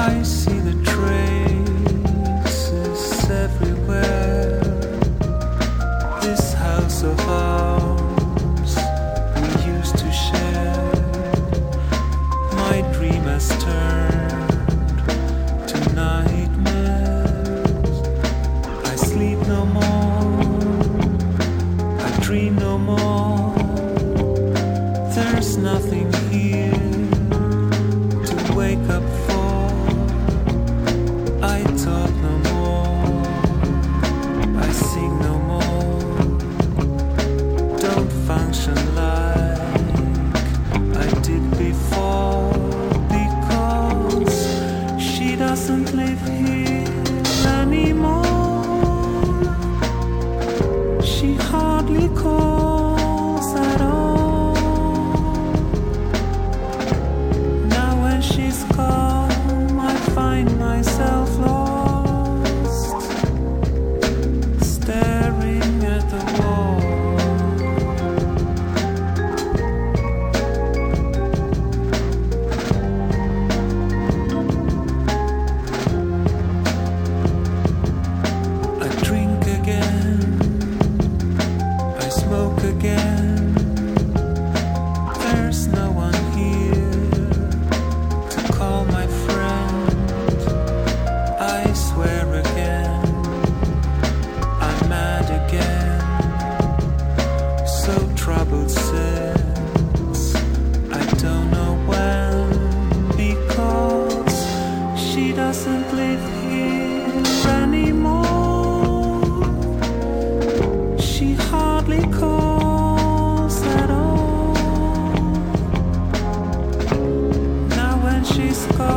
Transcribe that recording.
I see the traces everywhere. This house of ours we used to share. My dream has turned to nightmares. I sleep no more, I dream no more. There's nothing here to wake up for. I talk no more, I sing no more. Don't function like I did before, because she doesn't live here anymore. She hardly calls at all. Now when she's gone, I find myself lost, staring at the wall. I drink again, I smoke again. There's no one here to call my friend. I swear again, I'm mad again. So troubled since I don't know when, because she doesn't live here anymore. She hardly calls at all. Now when she's gone,